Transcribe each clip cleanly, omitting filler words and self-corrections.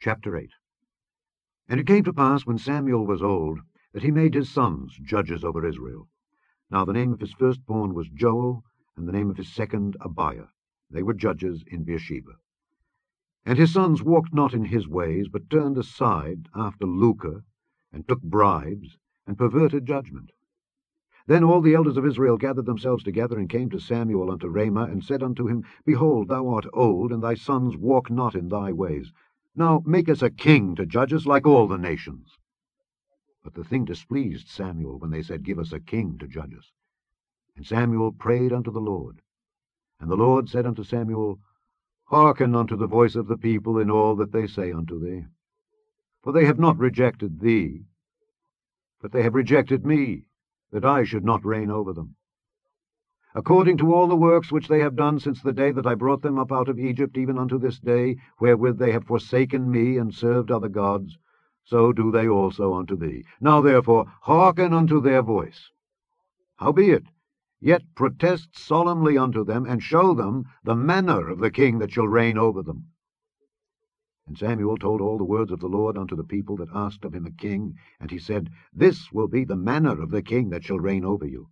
Chapter 8. And it came to pass, when Samuel was old, that he made his sons judges over Israel. Now the name of his firstborn was Joel, and the name of his second Abiah. They were judges in Beersheba. And his sons walked not in his ways, but turned aside after lucre, and took bribes, and perverted judgment. Then all the elders of Israel gathered themselves together, and came to Samuel unto Ramah, and said unto him, Behold, thou art old, and thy sons walk not in thy ways. Now make us a king to judge us like all the nations. But the thing displeased Samuel, when they said, Give us a king to judge us. And Samuel prayed unto the Lord. And the Lord said unto Samuel, Hearken unto the voice of the people in all that they say unto thee. For they have not rejected thee, but they have rejected me, that I should not reign over them. According to all the works which they have done since the day that I brought them up out of Egypt, even unto this day, wherewith they have forsaken me, and served other gods, so do they also unto thee. Now therefore hearken unto their voice. Howbeit, yet protest solemnly unto them, and show them the manner of the king that shall reign over them. And Samuel told all the words of the Lord unto the people that asked of him a king, and he said, This will be the manner of the king that shall reign over you.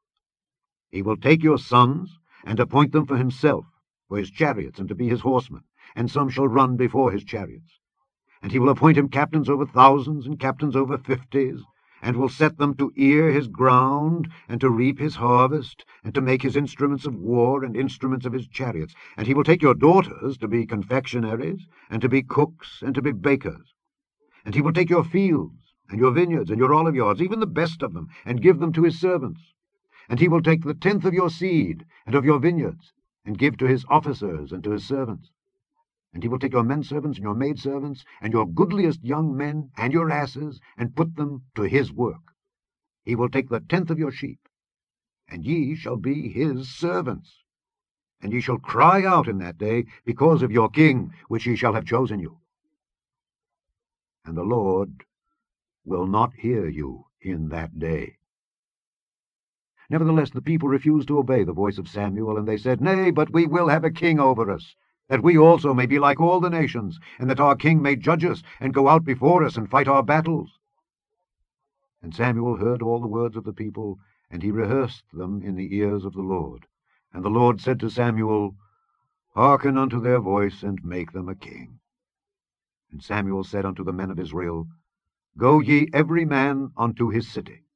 He will take your sons, and appoint them for himself, for his chariots, and to be his horsemen, and some shall run before his chariots. And he will appoint him captains over thousands, and captains over 50s, and will set them to ear his ground, and to reap his harvest, and to make his instruments of war, and instruments of his chariots. And he will take your daughters to be confectionaries, and to be cooks, and to be bakers. And he will take your fields, and your vineyards, and your oliveyards, even the best of them, and give them to his servants. And he will take the 10th of your seed, and of your vineyards, and give to his officers and to his servants. And he will take your menservants and your maidservants, and your goodliest young men, and your asses, and put them to his work. He will take the 10th of your sheep, and ye shall be his servants. And ye shall cry out in that day because of your king, which ye shall have chosen you. And the Lord will not hear you in that day. Nevertheless the people refused to obey the voice of Samuel, and they said, Nay, but we will have a king over us, that we also may be like all the nations, and that our king may judge us, and go out before us, and fight our battles. And Samuel heard all the words of the people, and he rehearsed them in the ears of the Lord. And the Lord said to Samuel, Hearken unto their voice, and make them a king. And Samuel said unto the men of Israel, Go ye every man unto his city.